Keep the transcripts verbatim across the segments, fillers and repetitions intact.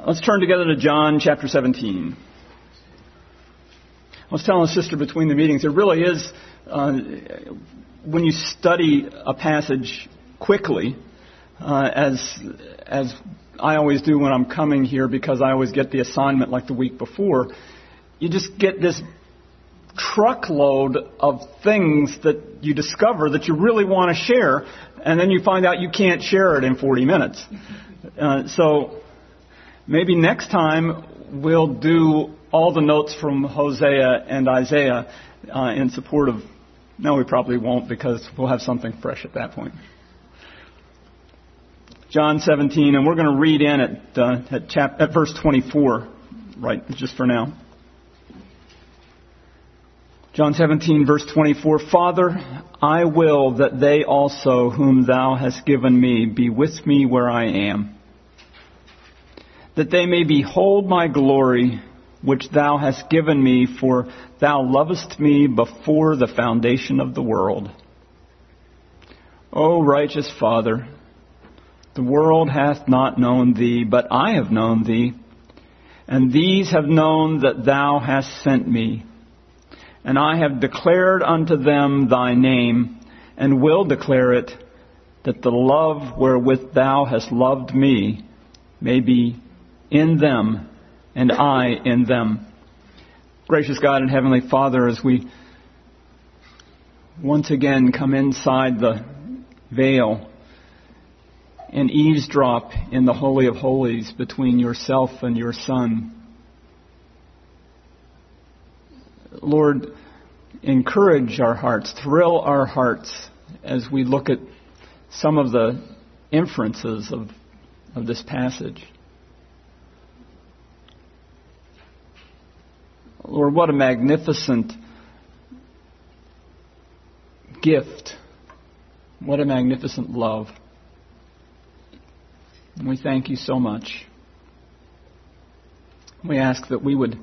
Let's turn together to John chapter seventeen. I was telling a sister between the meetings, it really is, uh, when you study a passage quickly, uh, as as I always do when I'm coming here because I always get the assignment like the week before, you just get this truckload of things that you discover that you really want to share, and then you find out you can't share it in forty minutes. Uh, so maybe next time we'll do all the notes from Hosea and Isaiah uh, in support of... No, we probably won't because we'll have something fresh at that point. John seventeen, and we're going to read in at, uh, at, chap- at verse twenty-four, right, just for now. John seventeen, verse twenty-four, Father, I will that they also whom thou hast given me be with me where I am, that they may behold my glory, which thou hast given me, for thou lovest me before the foundation of the world. O righteous Father, the world hath not known thee, but I have known thee, and these have known that thou hast sent me. And I have declared unto them thy name, and will declare it, that the love wherewith thou hast loved me may be in them, and I in them. Gracious God and Heavenly Father, as we once again come inside the veil and eavesdrop in the Holy of Holies between yourself and your Son, Lord, encourage our hearts, thrill our hearts as we look at some of the inferences of, of this passage. Lord, what a magnificent gift. What a magnificent love. And we thank you so much. We ask that we would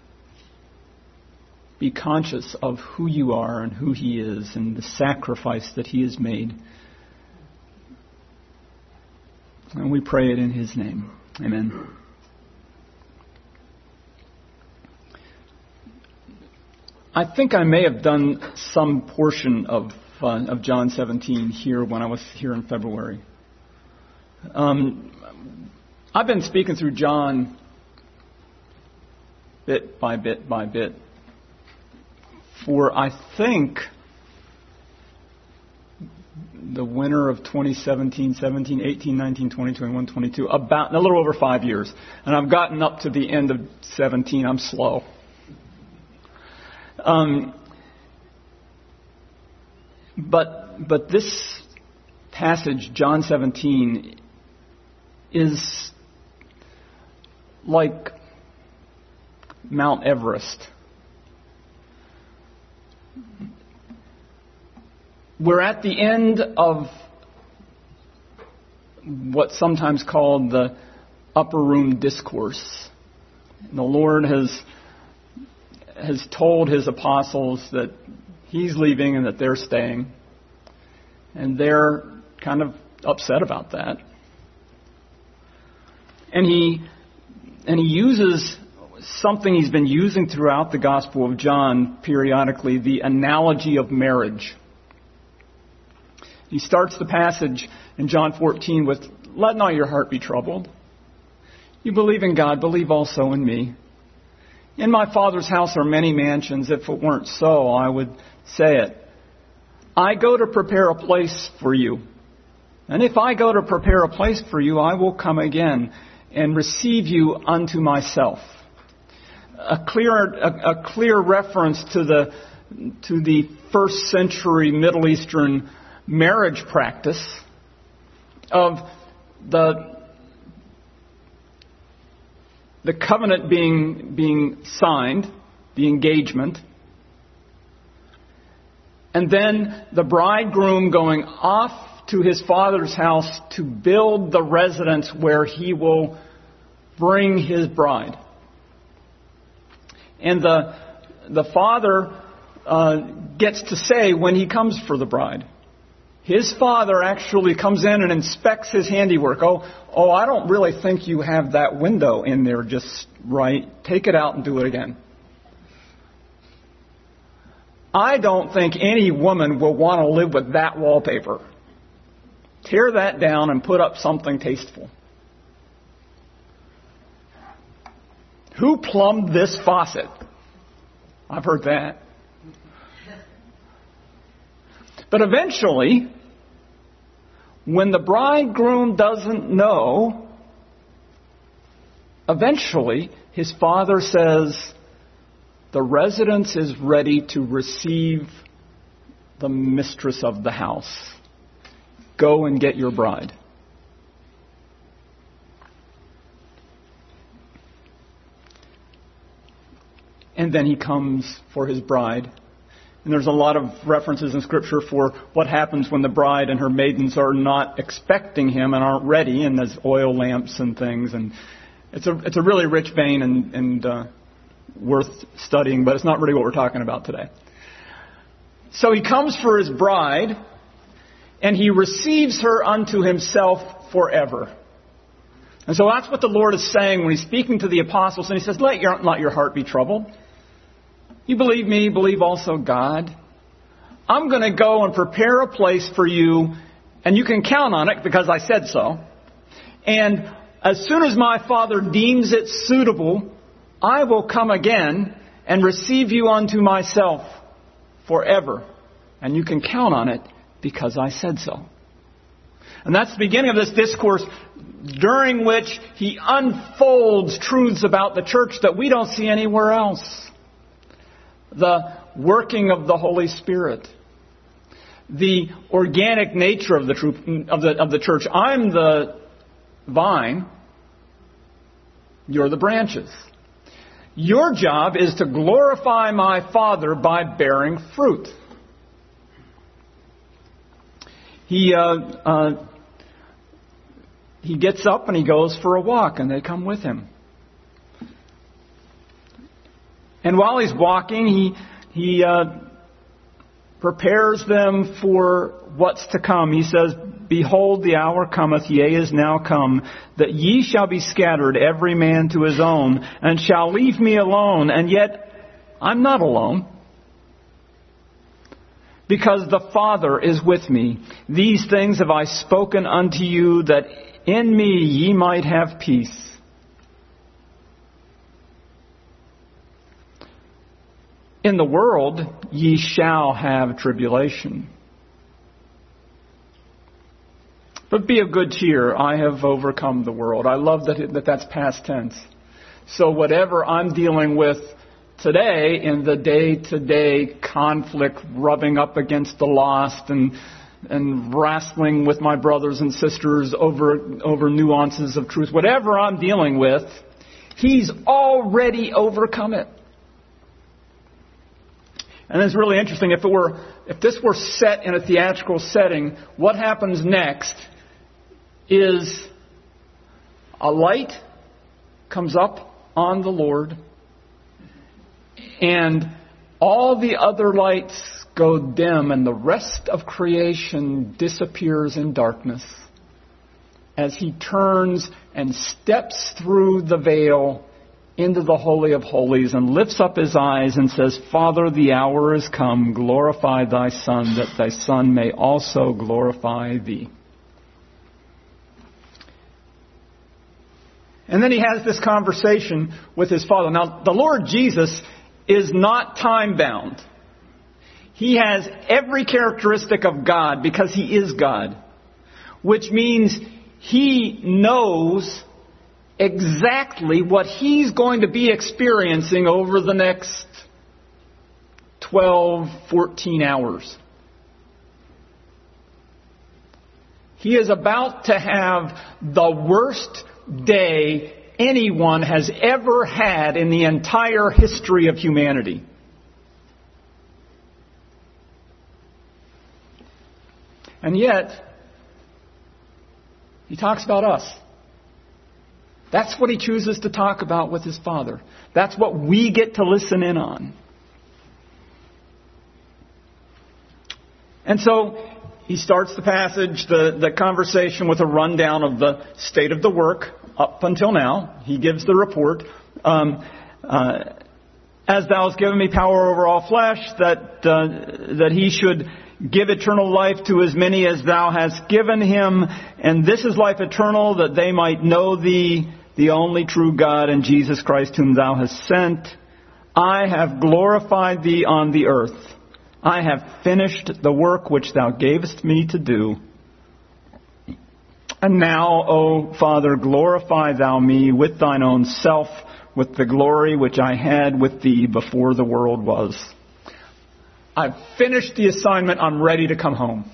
be conscious of who you are and who he is and the sacrifice that he has made. And we pray it in his name. Amen. I think I may have done some portion of uh, of John seventeen here when I was here in February. Um, I've been speaking through John bit by bit by bit for, I think, the winter of twenty seventeen, seventeen, eighteen, nineteen, twenty, twenty-one, twenty-two, about a little over five years. And I've gotten up to the end of seventeen. I'm slow. Um, but but this passage, John seventeen, is like Mount Everest. We're at the end of what's sometimes called the upper room discourse. And the Lord has has told his apostles that he's leaving and that they're staying. And they're kind of upset about that. And he and he uses something he's been using throughout the Gospel of John periodically, the analogy of marriage. He starts the passage in John fourteen with, "Let not your heart be troubled. You believe in God, believe also in me. In my Father's house are many mansions. If it weren't so, I would say it. I go to prepare a place for you. And if I go to prepare a place for you, I will come again and receive you unto myself." A clear, a, a clear reference to the to the first century Middle Eastern marriage practice of the the covenant being being signed, the engagement, and then the bridegroom going off to his father's house to build the residence where he will bring his bride. And the the father uh, gets to say when he comes for the bride. His father actually comes in and inspects his handiwork. Oh, oh, I don't really think you have that window in there just right. Take it out and do it again. I don't think any woman will want to live with that wallpaper. Tear that down and put up something tasteful. Who plumbed this faucet? I've heard that. But eventually, when the bridegroom doesn't know, eventually his father says, the residence is ready to receive the mistress of the house. Go and get your bride. And then he comes for his bride. And there's a lot of references in Scripture for what happens when the bride and her maidens are not expecting him and aren't ready, and there's oil lamps and things. And it's a it's a really rich vein and, and uh, worth studying, but it's not really what we're talking about today. So he comes for his bride, and he receives her unto himself forever. And so that's what the Lord is saying when he's speaking to the apostles, and he says, let your, not your heart be troubled. You believe me, believe also God. I'm going to go and prepare a place for you, and you can count on it because I said so. And as soon as my Father deems it suitable, I will come again and receive you unto myself forever. And you can count on it because I said so. And that's the beginning of this discourse during which he unfolds truths about the church that we don't see anywhere else. The working of the Holy Spirit. The organic nature of the, truth, of the, of the church. I'm the vine. You're the branches. Your job is to glorify my Father by bearing fruit. He uh, uh, he gets up and he goes for a walk, and they come with him. And while he's walking, he he uh, prepares them for what's to come. He says, behold, the hour cometh, yea, is now come, that ye shall be scattered, every man to his own, and shall leave me alone. And yet, I'm not alone, because the Father is with me. These things have I spoken unto you, that in me ye might have peace. In the world ye shall have tribulation. But be of good cheer, I have overcome the world. I love that, it, that that's past tense. So whatever I'm dealing with today in the day-to-day conflict, rubbing up against the lost and and wrestling with my brothers and sisters over over nuances of truth, whatever I'm dealing with, He's already overcome it. And it's really interesting. If it were, if this were set in a theatrical setting, what happens next is a light comes up on the Lord, and all the other lights go dim, and the rest of creation disappears in darkness as He turns and steps through the veil into the Holy of Holies and lifts up His eyes and says, Father, the hour is come. Glorify Thy Son, that Thy Son may also glorify Thee. And then He has this conversation with His Father. Now, the Lord Jesus is not time-bound. He has every characteristic of God because He is God, which means He knows exactly what He's going to be experiencing over the next twelve, fourteen hours. He is about to have the worst day anyone has ever had in the entire history of humanity. And yet, He talks about us. That's what He chooses to talk about with His Father. That's what we get to listen in on. And so, he starts the passage, the, the conversation, with a rundown of the state of the work up until now. He gives the report. Um, uh, As thou hast given me power over all flesh, that uh, that he should give eternal life to as many as thou hast given him. And this is life eternal, that they might know thee, the only true God, and Jesus Christ whom thou hast sent. I have glorified thee on the earth. I have finished the work which thou gavest me to do. And now, O Father, glorify thou me with thine own self, with the glory which I had with thee before the world was. I've finished the assignment. I'm ready to come home.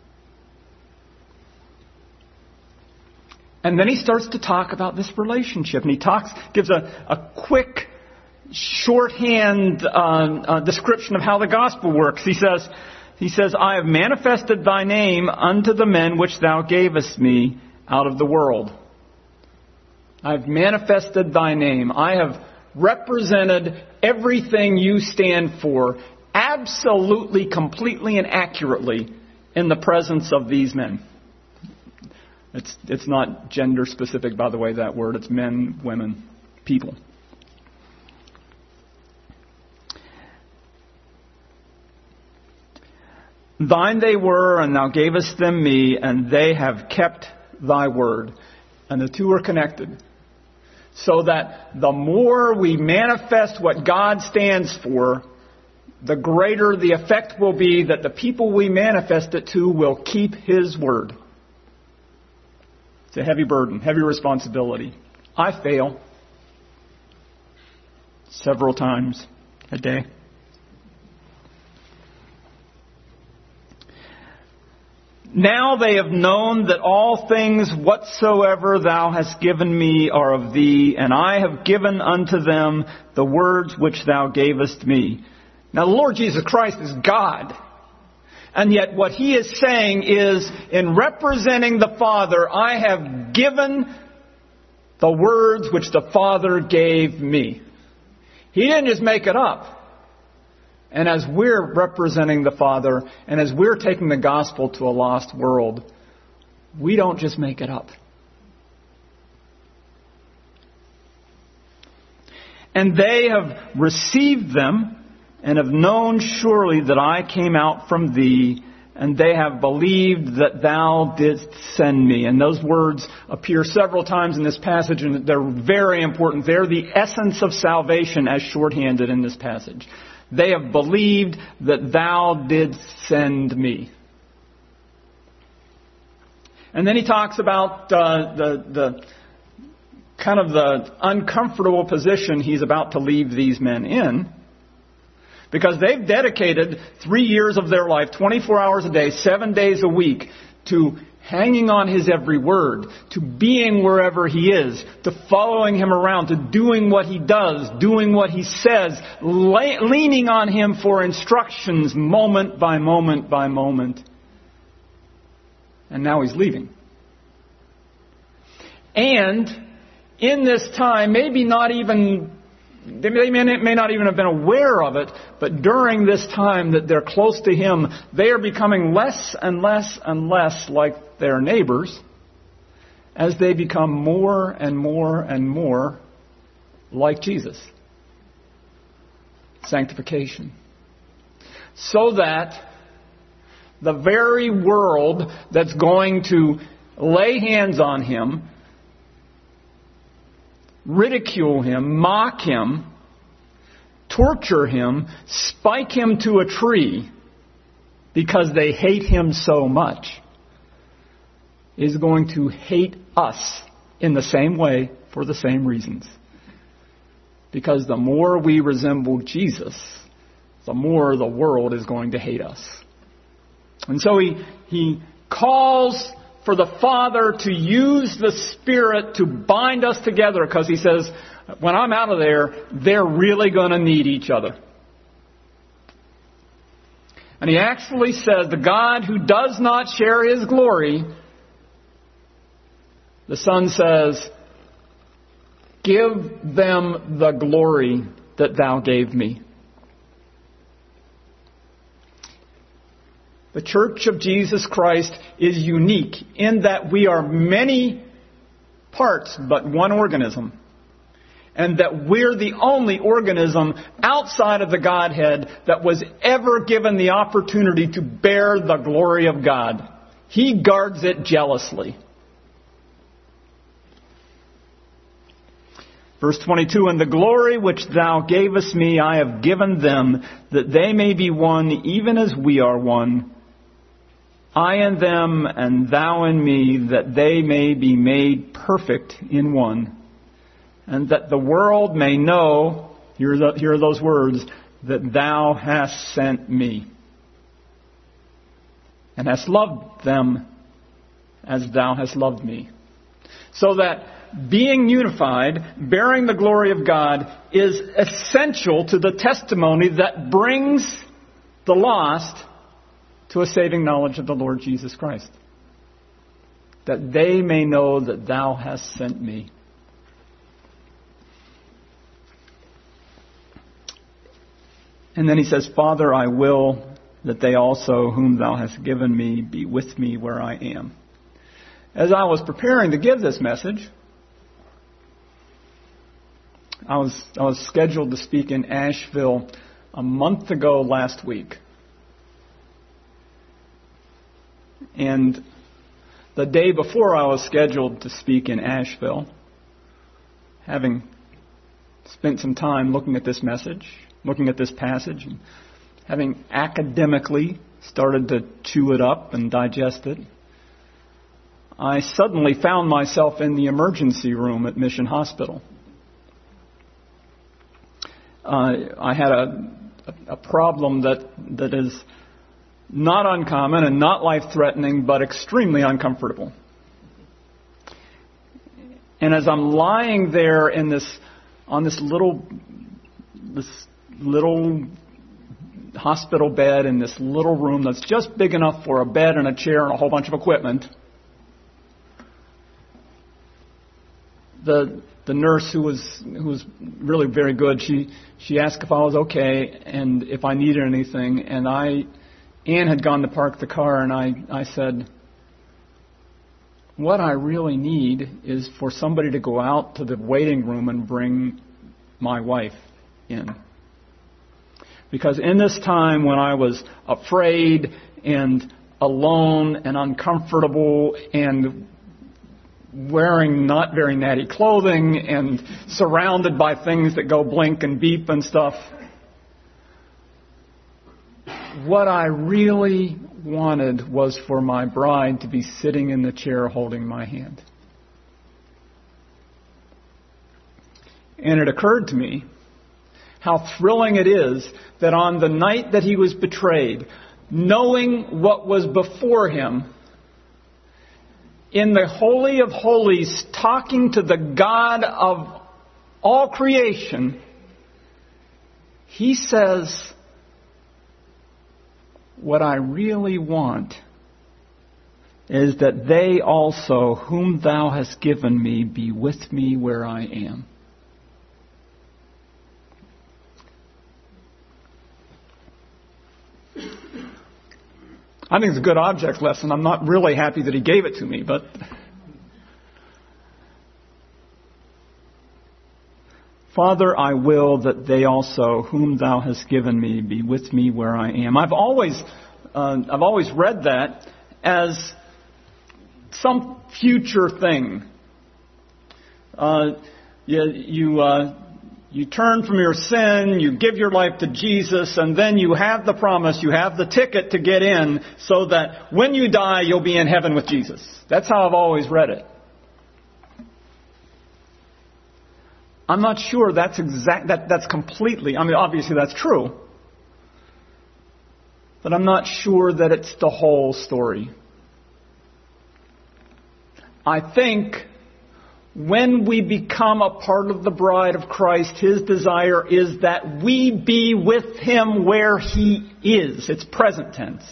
And then he starts to talk about this relationship. And he talks, gives a, a quick shorthand uh, uh, description of how the gospel works. He says, he says, I have manifested thy name unto the men which thou gavest me out of the world. I've manifested thy name. I have represented everything you stand for absolutely, completely, and accurately in the presence of these men. It's, it's not gender specific, by the way, that word. It's men, women, people. Thine they were, and thou gavest them me, and they have kept thy word. And the two are connected. So that the more we manifest what God stands for, the greater the effect will be that the people we manifest it to will keep His word. It's a heavy burden, heavy responsibility. I fail several times a day. Now they have known that all things whatsoever thou hast given me are of thee, and I have given unto them the words which thou gavest me. Now the Lord Jesus Christ is God. And yet what He is saying is, in representing the Father, I have given the words which the Father gave me. He didn't just make it up. And as we're representing the Father, and as we're taking the gospel to a lost world, we don't just make it up. And they have received them, and have known surely that I came out from thee, and they have believed that thou didst send me. And those words appear several times in this passage, and they're very important. They're the essence of salvation as shorthanded in this passage. They have believed that thou didst send me. And then he talks about uh, the the kind of the uncomfortable position he's about to leave these men in. Because they've dedicated three years of their life, twenty-four hours a day, seven days a week, to hanging on His every word, to being wherever He is, to following Him around, to doing what He does, doing what He says, le- leaning on Him for instructions moment by moment by moment. And now He's leaving. And in this time, maybe not even... They may, may not even have been aware of it, but during this time that they're close to Him, they are becoming less and less and less like their neighbors as they become more and more and more like Jesus. Sanctification. So that the very world that's going to lay hands on Him, ridicule Him, mock Him, torture Him, spike Him to a tree because they hate Him so much, is going to hate us in the same way for the same reasons. Because the more we resemble Jesus, the more the world is going to hate us. And so he, he calls for the Father to use the Spirit to bind us together, because He says, when I'm out of there, they're really going to need each other. And He actually says, the God who does not share His glory, the Son says, give them the glory that thou gave me. The Church of Jesus Christ is unique in that we are many parts but one organism. And that we're the only organism outside of the Godhead that was ever given the opportunity to bear the glory of God. He guards it jealously. Verse twenty-two, and the glory which thou gavest me I have given them, that they may be one even as we are one. I in them and thou in me, that they may be made perfect in one. And that the world may know, here are, the, here are those words, that thou hast sent me. And hast loved them as thou hast loved me. So that being unified, bearing the glory of God, is essential to the testimony that brings the lost to a saving knowledge of the Lord Jesus Christ. That they may know that thou hast sent me. And then he says, Father, I will that they also whom thou hast given me be with me where I am. As I was preparing to give this message, I was I was scheduled to speak in Asheville a month ago last week. And the day before I was scheduled to speak in Asheville, having spent some time looking at this message, looking at this passage, and having academically started to chew it up and digest it, I suddenly found myself in the emergency room at Mission Hospital. Uh, I had a, a problem that that is not uncommon and not life-threatening, but extremely uncomfortable. And as I'm lying there in this on this little this little hospital bed in this little room that's just big enough for a bed and a chair and a whole bunch of equipment, the the nurse who was who was really very good, she she asked if I was okay and if I needed anything, and I Ann had gone to park the car, and I, I said, what I really need is for somebody to go out to the waiting room and bring my wife in. Because in this time when I was afraid and alone and uncomfortable and wearing not very natty clothing and surrounded by things that go blink and beep and stuff, what I really wanted was for my bride to be sitting in the chair holding my hand. And it occurred to me how thrilling it is that on the night that he was betrayed, knowing what was before him, in the Holy of Holies, talking to the God of all creation, he says, what I really want is that they also, whom thou hast given me, be with me where I am. I think it's a good object lesson. I'm not really happy that he gave it to me, but Father, I will that they also, whom thou hast given me, be with me where I am. I've always, uh, I've always read that as some future thing. Uh, you, you, uh, you turn from your sin, you give your life to Jesus, and then you have the promise, you have the ticket to get in, so that when you die, you'll be in heaven with Jesus. That's how I've always read it. I'm not sure that's exact, that, that's completely, I mean, obviously that's true. But I'm not sure that it's the whole story. I think when we become a part of the bride of Christ, His desire is that we be with Him where He is. It's present tense.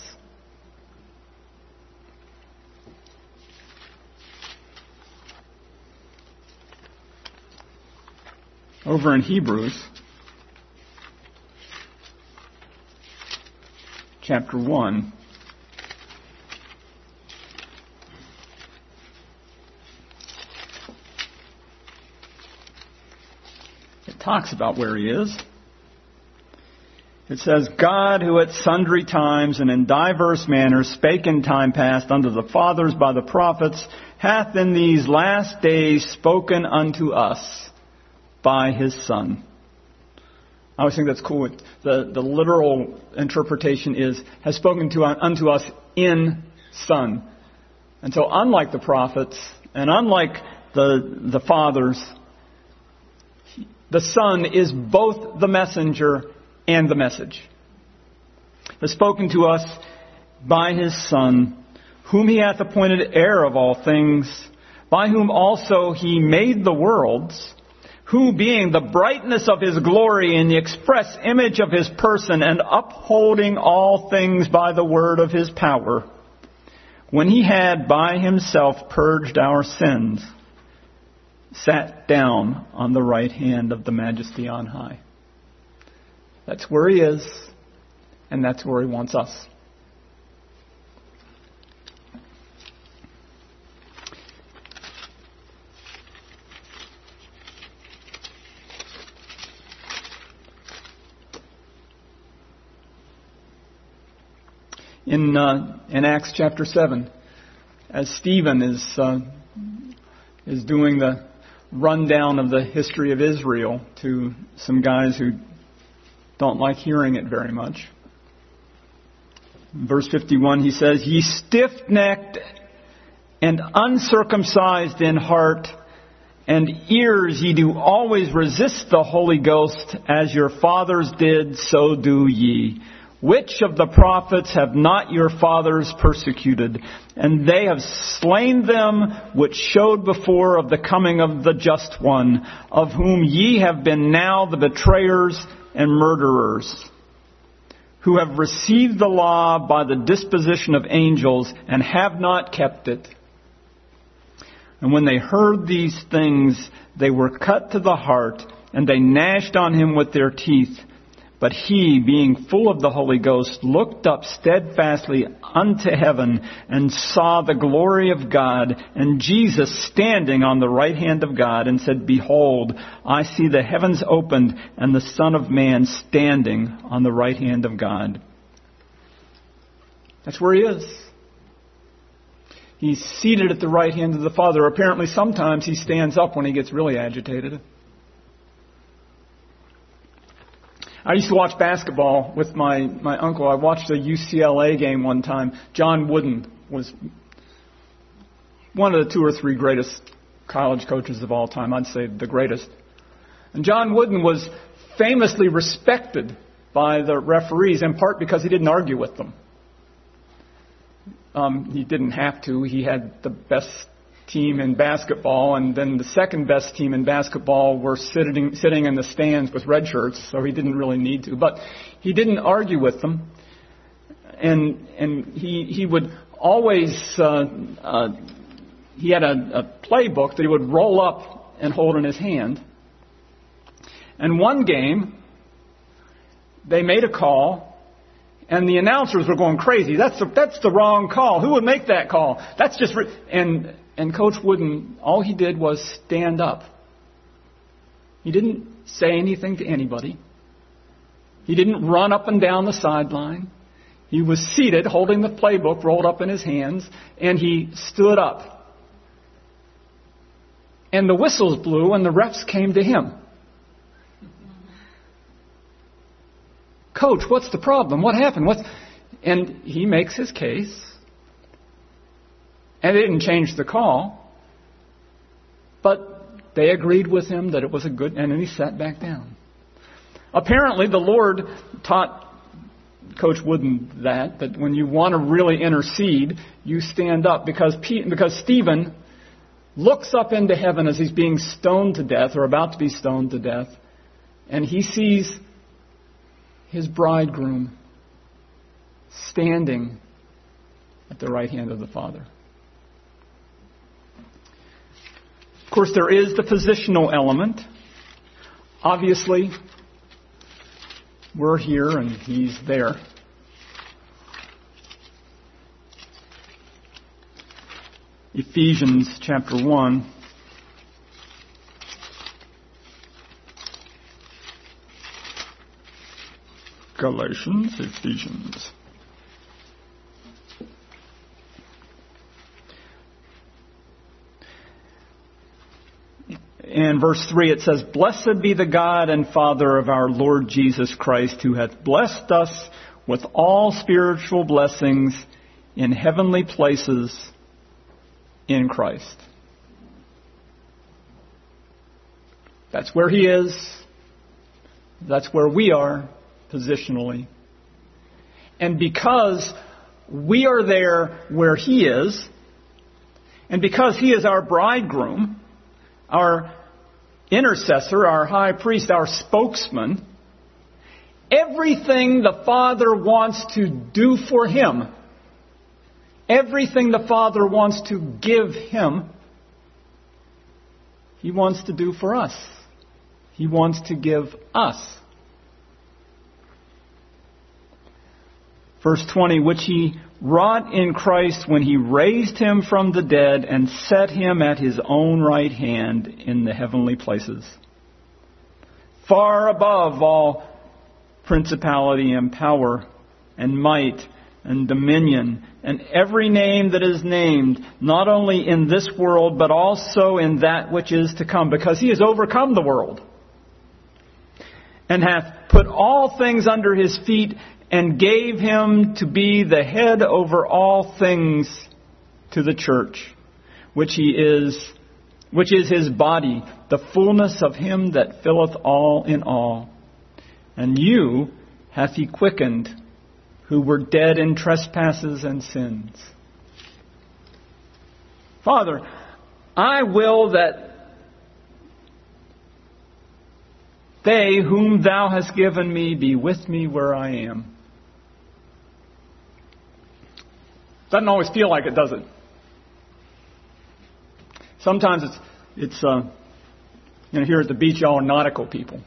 Over in Hebrews, chapter one, it talks about where he is. It says, God, who at sundry times and in diverse manners spake in time past unto the fathers by the prophets, hath in these last days spoken unto us by his Son. I always think that's cool. The, the literal interpretation is, has spoken to unto us in Son. And so unlike the prophets, and unlike the, the fathers, the Son is both the messenger and the message. Has spoken to us by his Son, whom he hath appointed heir of all things, by whom also he made the worlds, who being the brightness of his glory and the express image of his person, and upholding all things by the word of his power, when he had by himself purged our sins, sat down on the right hand of the Majesty on high. That's where he is, and that's where he wants us. In uh, in Acts chapter seven, as Stephen is uh, is doing the rundown of the history of Israel to some guys who don't like hearing it very much. In verse fifty-one, he says, Ye stiff-necked and uncircumcised in heart and ears, ye do always resist the Holy Ghost, as your fathers did, so do ye. Which of the prophets have not your fathers persecuted? And they have slain them which showed before of the coming of the just one, of whom ye have been now the betrayers and murderers, who have received the law by the disposition of angels and have not kept it. And when they heard these things, they were cut to the heart, and they gnashed on him with their teeth. But he, being full of the Holy Ghost, looked up steadfastly unto heaven and saw the glory of God and Jesus standing on the right hand of God, and said, Behold, I see the heavens opened and the Son of Man standing on the right hand of God. That's where he is. He's seated at the right hand of the Father. Apparently sometimes he stands up when he gets really agitated. I used to watch basketball with my, my uncle. I watched a U C L A game one time. John Wooden was one of the two or three greatest college coaches of all time. I'd say the greatest. And John Wooden was famously respected by the referees, in part because he didn't argue with them. Um, he didn't have to. He had the best team in basketball, and then the second best team in basketball were sitting sitting in the stands with red shirts, so he didn't really need to. But he didn't argue with them, and and he he would always uh, uh, he had a, a playbook that he would roll up and hold in his hand. And one game, they made a call, and the announcers were going crazy. That's the, that's the wrong call. Who would make that call? That's just re-. and. And Coach Wooden, all he did was stand up. He didn't say anything to anybody. He didn't run up and down the sideline. He was seated, holding the playbook rolled up in his hands, and he stood up. And the whistles blew, and the refs came to him. Coach, what's the problem? What happened? What's... And he makes his case. And it didn't change the call, but they agreed with him that it was a good, and then he sat back down. Apparently, the Lord taught Coach Wooden that, that when you want to really intercede, you stand up, because Pete, because Stephen looks up into heaven as he's being stoned to death, or about to be stoned to death, and he sees his bridegroom standing at the right hand of the Father. Of course, there is the positional element. Obviously, we're here and he's there. Ephesians chapter one. Galatians, Ephesians. In verse three it says, "Blessed be the God and Father of our Lord Jesus Christ, who hath blessed us with all spiritual blessings in heavenly places in Christ." That's where He is. That's where we are positionally. And because we are there where He is, and because He is our bridegroom, our intercessor, our high priest, our spokesman, everything the Father wants to do for Him, everything the Father wants to give Him, He wants to do for us. He wants to give us. Verse twenty, "Which He wrought in Christ when He raised Him from the dead and set Him at His own right hand in the heavenly places, far above all principality and power and might and dominion and every name that is named, not only in this world but also in that which is to come, because He has overcome the world, and hath put all things under His feet, and gave Him to be the head over all things to the church, which He is, which is His body, the fullness of Him that filleth all in all. And you hath He quickened, who were dead in trespasses and sins." Father, I will that they whom Thou hast given me be with me where I am. Doesn't always feel like it, does it? Sometimes it's, it's uh, you know, here at the beach, y'all are nautical people.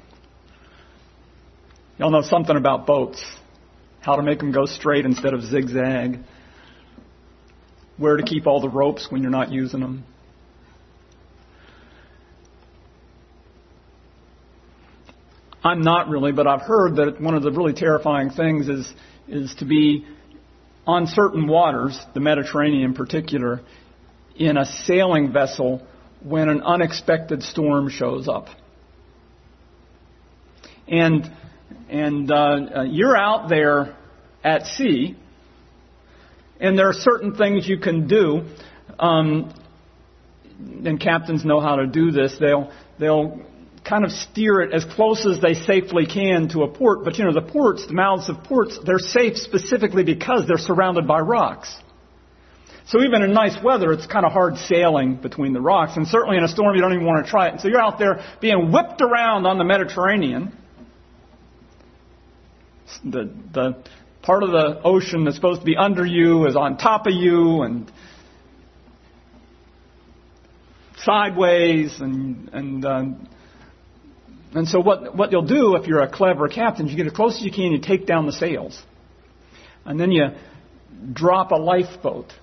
Y'all know something about boats. How to make them go straight instead of zigzag. Where to keep all the ropes when you're not using them. I'm not really, but I've heard that one of the really terrifying things is is to be on certain waters, the Mediterranean in particular, in a sailing vessel when an unexpected storm shows up. And and uh, you're out there at sea, and there are certain things you can do. Um, and captains know how to do this. They'll they'll kind of steer it as close as they safely can to a port. But, you know, the ports, the mouths of ports, they're safe specifically because they're surrounded by rocks. So even in nice weather, it's kind of hard sailing between the rocks. And certainly in a storm, you don't even want to try it. And so you're out there being whipped around on the Mediterranean. The, the part of the ocean that's supposed to be under you is on top of you and sideways and... and uh, And so what, what you'll do if you're a clever captain is you get as close as you can, you take down the sails. And then you drop a lifeboat.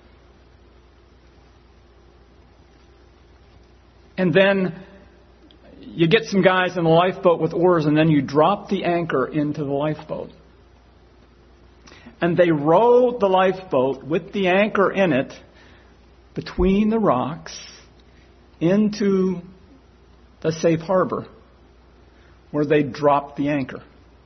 And then you get some guys in the lifeboat with oars, and then you drop the anchor into the lifeboat. And they row the lifeboat with the anchor in it between the rocks into the safe harbor, where they drop the anchor.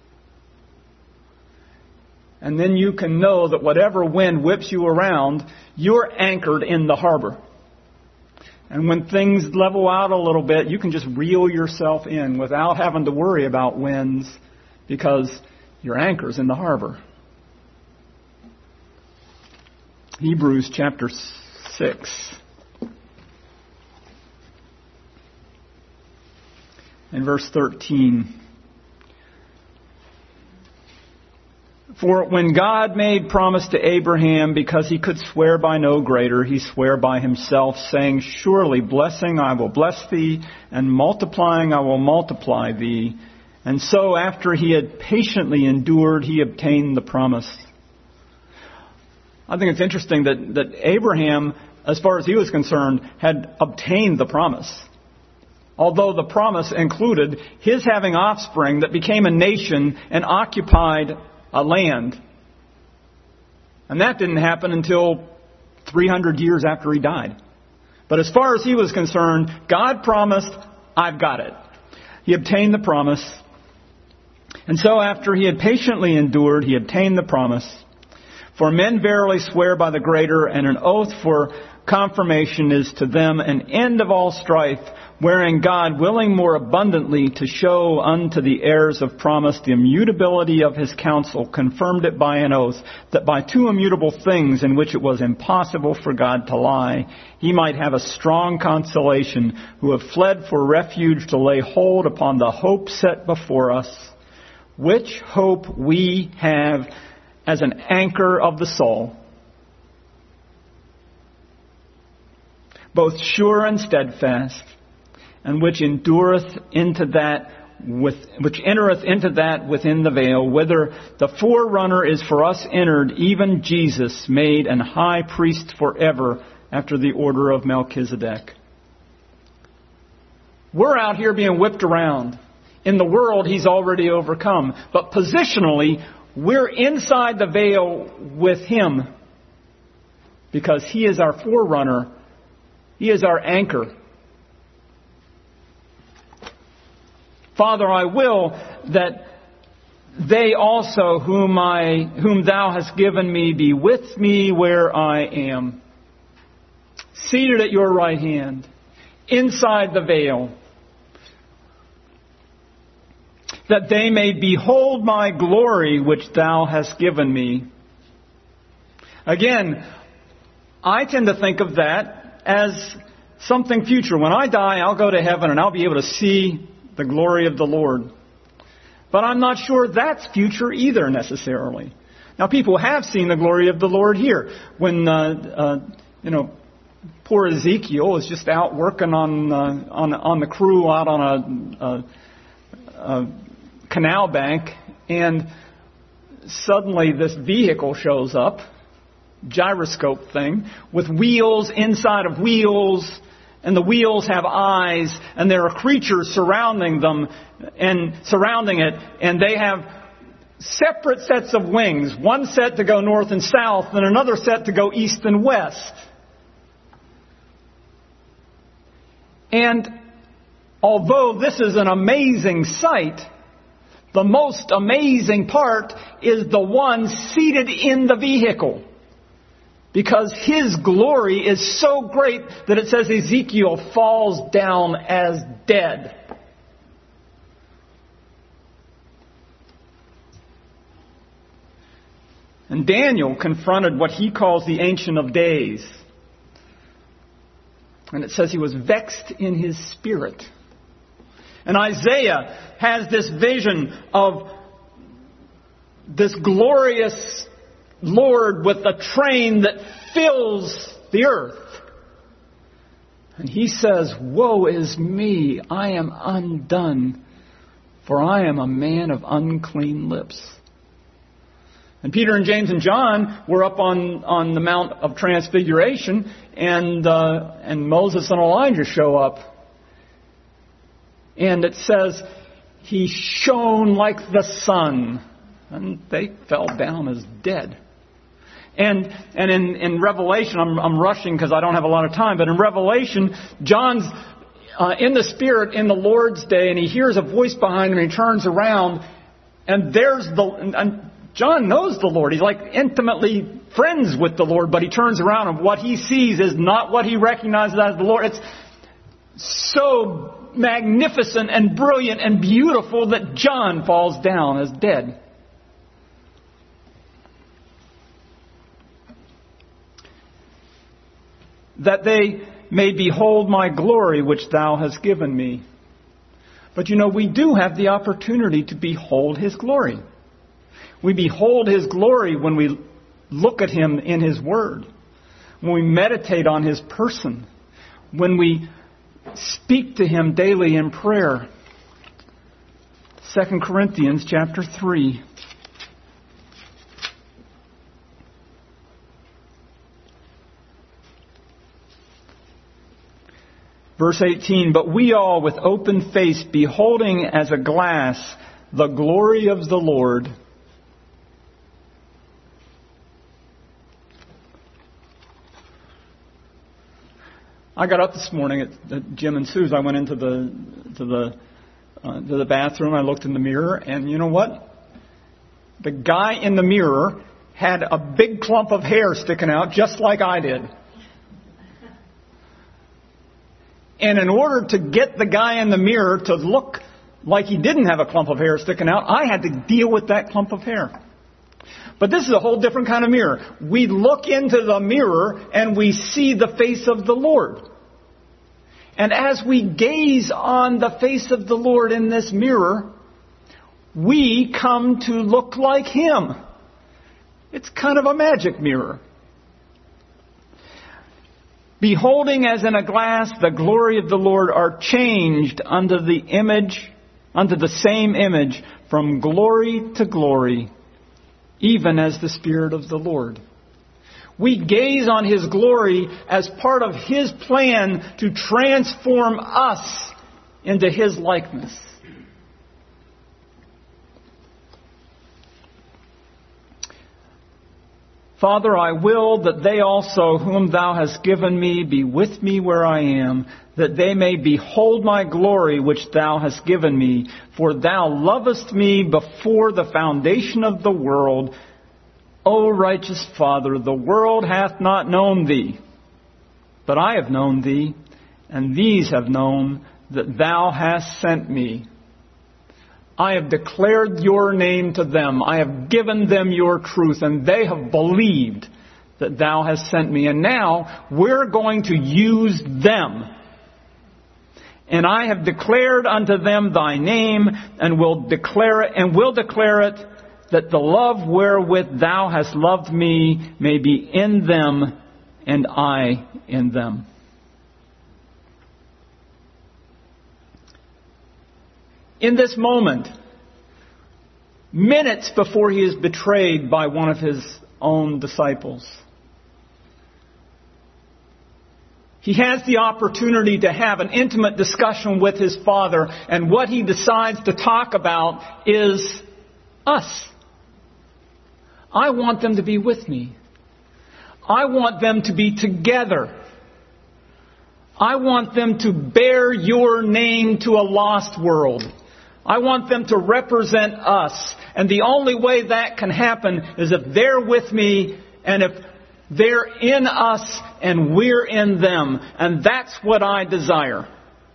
And then you can know that whatever wind whips you around, you're anchored in the harbor. And when things level out a little bit, you can just reel yourself in without having to worry about winds because your anchor's in the harbor. Hebrews chapter six. In verse thirteen. For when God made promise to Abraham, because he could swear by no greater, he sware by himself, saying, Surely blessing I will bless thee, and multiplying I will multiply thee. And so after he had patiently endured, he obtained the promise. I think it's interesting that, that Abraham, as far as he was concerned, had obtained the promise. Although the promise included his having offspring that became a nation and occupied a land. And that didn't happen until three hundred years after he died. But as far as he was concerned, God promised, I've got it. He obtained the promise. And so after he had patiently endured, he obtained the promise. For men verily swear by the greater, and an oath for confirmation is to them an end of all strife, wherein God, willing more abundantly to show unto the heirs of promise the immutability of his counsel, confirmed it by an oath, that by two immutable things in which it was impossible for God to lie, he might have a strong consolation, who have fled for refuge to lay hold upon the hope set before us, which hope we have as an anchor of the soul, both sure and steadfast, and which endureth into that with which entereth into that within the veil, whither the forerunner is for us entered, even Jesus, made an high priest forever after the order of Melchizedek. We're out here being whipped around. In the world, he's already overcome. But positionally, we're inside the veil with him because he is our forerunner. He is our anchor. Father, I will that they also whom I, whom thou hast given me be with me where I am, seated at your right hand, inside the veil, that they may behold my glory which thou hast given me. Again, I tend to think of that as something future. When I die, I'll go to heaven and I'll be able to see the glory of the Lord. But I'm not sure that's future either necessarily. Now, people have seen the glory of the Lord here. When, uh, uh, you know, poor Ezekiel was just out working on uh, on on the crew out on a, a, a canal bank, and suddenly this vehicle shows up, gyroscope thing, with wheels inside of wheels, and the wheels have eyes, and there are creatures surrounding them and surrounding it, and they have separate sets of wings, one set to go north and south, and another set to go east and west. And although this is an amazing sight, the most amazing part is the one seated in the vehicle. Because his glory is so great that it says Ezekiel falls down as dead. And Daniel confronted what he calls the Ancient of Days. And it says he was vexed in his spirit. And Isaiah has this vision of this glorious Lord with a train that fills the earth. And he says, "Woe is me, I am undone, for I am a man of unclean lips." And Peter and James and John were up on, on the Mount of Transfiguration, and uh, and Moses and Elijah show up. And it says, he shone like the sun. And they fell down as dead. And and in, in Revelation, I'm, I'm rushing because I don't have a lot of time, but in Revelation, John's uh, in the Spirit in the Lord's day, and he hears a voice behind him, and he turns around, and there's the... And John knows the Lord. He's like intimately friends with the Lord, but he turns around, and what he sees is not what he recognizes as the Lord. It's so magnificent and brilliant and beautiful that John falls down as dead. That they may behold my glory which thou hast given me. But you know, we do have the opportunity to behold his glory. We behold his glory when we look at him in his word, when we meditate on his person, when we speak to him daily in prayer. Second Corinthians chapter three. Verse eighteen, "But we all with open face, beholding as a glass the glory of the Lord, I got up this morning at, at Jim and Sue's. I went into the to the uh, to the bathroom. I looked in the mirror, and you know what? The guy in the mirror had a big clump of hair sticking out, just like I did. And in order to get the guy in the mirror to look like he didn't have a clump of hair sticking out, I had to deal with that clump of hair. But this is a whole different kind of mirror. We look into the mirror and we see the face of the Lord. And as we gaze on the face of the Lord in this mirror, we come to look like Him. It's kind of a magic mirror. Beholding as in a glass the glory of the Lord, are changed unto the image, unto the same image, from glory to glory, even as the Spirit of the Lord. We gaze on His glory as part of His plan to transform us into His likeness. Father, I will that they also, whom Thou hast given me, be with me where I am, that they may behold my glory which Thou hast given me. For Thou lovest me before the foundation of the world. O righteous Father, the world hath not known Thee, but I have known Thee, and these have known that Thou hast sent me. I have declared Your name to them. I have given them Your truth, and they have believed that Thou hast sent me. And now we're going to use them. And I have declared unto them Thy name, and will declare it, and will declare it, that the love wherewith Thou hast loved me may be in them, and I in them. In this moment, minutes before He is betrayed by one of His own disciples, He has the opportunity to have an intimate discussion with His Father, and what He decides to talk about is us. I want them to be with me. I want them to be together. I want them to bear Your name to a lost world. I want them to represent us. And the only way that can happen is if they're with me and if they're in us and we're in them. And that's what I desire.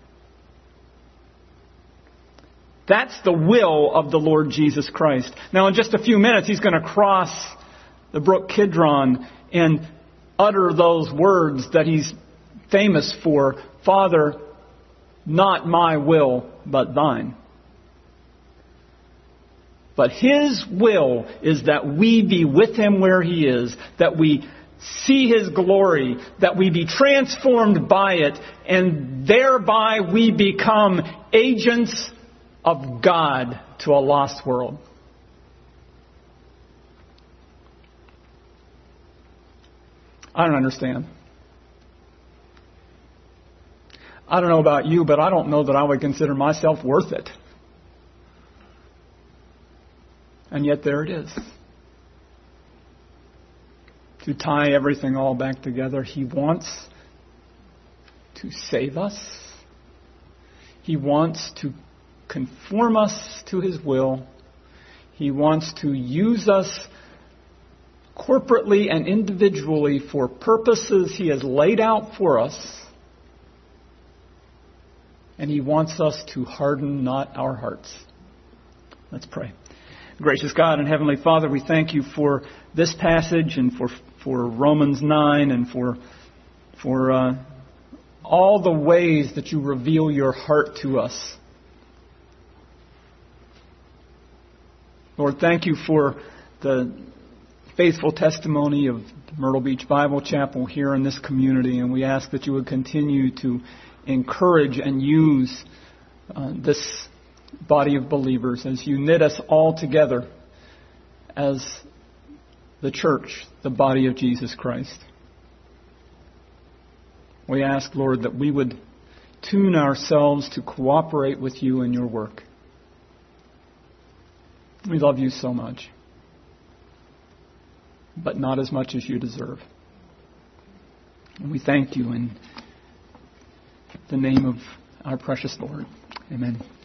That's the will of the Lord Jesus Christ. Now, in just a few minutes, He's going to cross the brook Kidron and utter those words that He's famous for. Father, not my will, but Thine. But His will is that we be with Him where He is, that we see His glory, that we be transformed by it, and thereby we become agents of God to a lost world. I don't understand. I don't know about you, but I don't know that I would consider myself worth it. And yet there it is. To tie everything all back together, He wants to save us. He wants to conform us to His will. He wants to use us corporately and individually for purposes He has laid out for us. And He wants us to harden not our hearts. Let's pray. Gracious God and Heavenly Father, we thank You for this passage and for for Romans nine and for for uh, all the ways that You reveal Your heart to us. Lord, thank You for the faithful testimony of Myrtle Beach Bible Chapel here in this community, and we ask that You would continue to encourage and use uh, this body of believers as You knit us all together as the church, the body of Jesus Christ. We ask, Lord, that we would tune ourselves to cooperate with You in Your work. We love You so much, but not as much as You deserve. And we thank You in the name of our precious Lord. Amen.